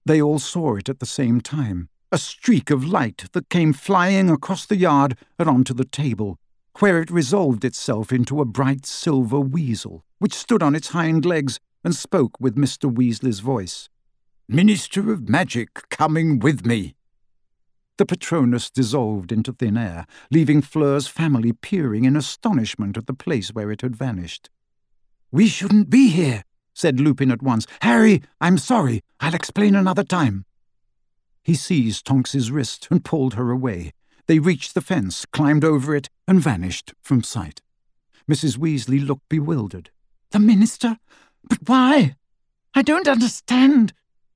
They all saw it at the same time, a streak of light that came flying across the yard and onto the table, where it resolved itself into a bright silver weasel, which stood on its hind legs and spoke with Mr. Weasley's voice. "Minister of Magic coming with me." The Patronus dissolved into thin air, leaving Fleur's family peering in astonishment at the place where it had vanished. "We shouldn't be here," said Lupin at once. "Harry, I'm sorry. I'll explain another time." He seized Tonks's wrist and pulled her away. They reached the fence, climbed over it, and vanished from sight. Mrs. Weasley looked bewildered. "The minister? But why? I don't understand."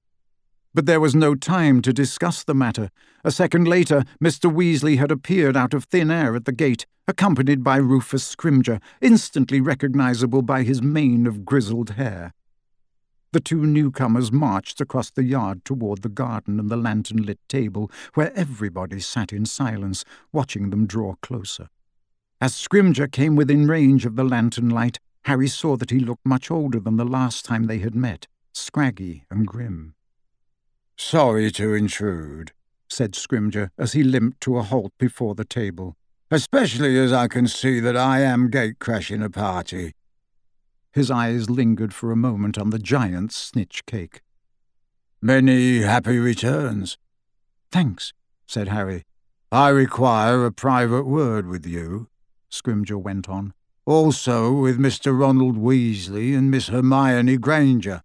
But there was no time to discuss the matter. A second later, Mr. Weasley had appeared out of thin air at the gate, accompanied by Rufus Scrimger, instantly recognizable by his mane of grizzled hair. The two newcomers marched across the yard toward the garden and the lantern-lit table, where everybody sat in silence, watching them draw closer. As Scrimger came within range of the lantern light, Harry saw that he looked much older than the last time they had met, scraggy and grim. "Sorry to intrude," said Scrimger as he limped to a halt before the table, "especially as I can see that I am gate-crashing a party." His eyes lingered for a moment on the giant snitch cake. "Many happy returns." "Thanks," said Harry. "I require a private word with you," Scrimger went on. "Also with Mr. Ronald Weasley and Miss Hermione Granger."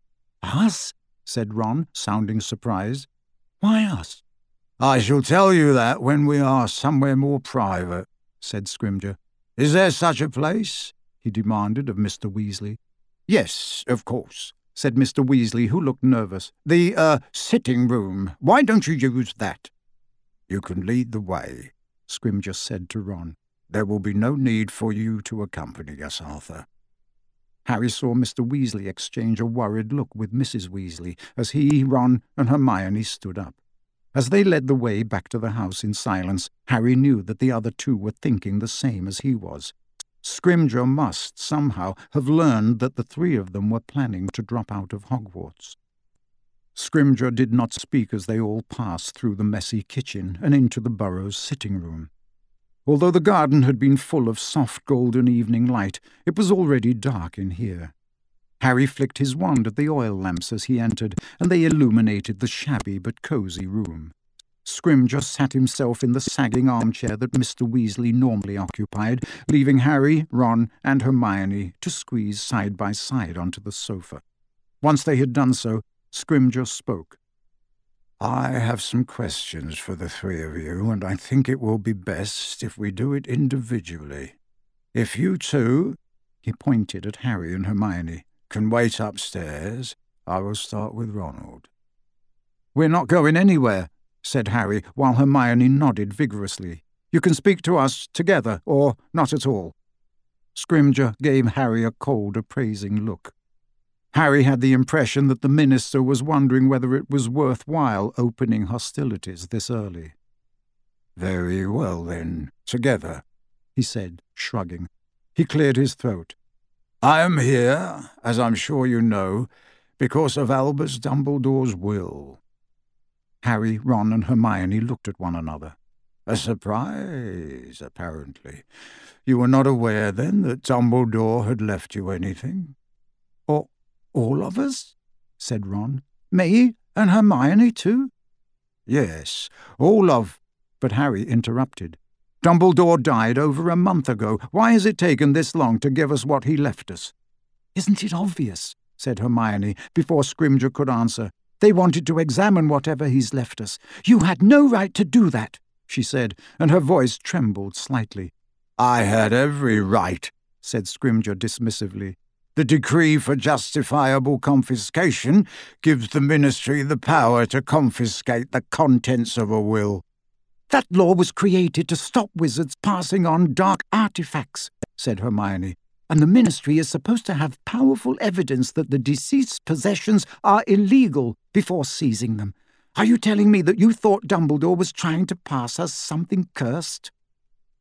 "Us?" said Ron, sounding surprised. "Why us?" "I shall tell you that when we are somewhere more private," said Scrimger. "Is there such a place?" he demanded of Mr. Weasley. "Yes, of course," said Mr. Weasley, who looked nervous. "The, sitting room. Why don't you use that?" "You can lead the way," Scrimger said to Ron. "There will be no need for you to accompany us, Arthur." Harry saw Mr. Weasley exchange a worried look with Mrs. Weasley as he, Ron, and Hermione stood up. As they led the way back to the house in silence, Harry knew that the other two were thinking the same as he was. Scrimger must, somehow, have learned that the three of them were planning to drop out of Hogwarts. Scrimger did not speak as they all passed through the messy kitchen and into the Burrows' sitting room. Although the garden had been full of soft golden evening light, it was already dark in here. Harry flicked his wand at the oil lamps as he entered, and they illuminated the shabby but cosy room. Scrimger sat himself in the sagging armchair that Mr. Weasley normally occupied, leaving Harry, Ron, and Hermione to squeeze side by side onto the sofa. Once they had done so, Scrimger spoke. "I have some questions for the three of you, and I think it will be best if we do it individually. If you two," he pointed at Harry and Hermione, "can wait upstairs, I will start with Ronald." "We're not going anywhere," said Harry, while Hermione nodded vigorously. "You can speak to us together, or not at all." Scrimger gave Harry a cold, appraising look. Harry had the impression that the minister was wondering whether it was worthwhile opening hostilities this early. "Very well, then, together," he said, shrugging. He cleared his throat. "I am here, as I'm sure you know, because of Albus Dumbledore's will." Harry, Ron, and Hermione looked at one another. "A surprise, apparently. You were not aware, then, that Dumbledore had left you anything?" "All of us?" said Ron. "Me and Hermione too?" "Yes, all of—" But Harry interrupted. "Dumbledore died over a month ago. Why has it taken this long to give us what he left us?" "Isn't it obvious?" said Hermione, before Scrimger could answer. "They wanted to examine whatever he's left us. You had no right to do that," she said, and her voice trembled slightly. "I had every right," said Scrimger dismissively. "The decree for justifiable confiscation gives the Ministry the power to confiscate the contents of a will." "That law was created to stop wizards passing on dark artifacts," said Hermione, "and the Ministry is supposed to have powerful evidence that the deceased's possessions are illegal before seizing them. Are you telling me that you thought Dumbledore was trying to pass us something cursed?"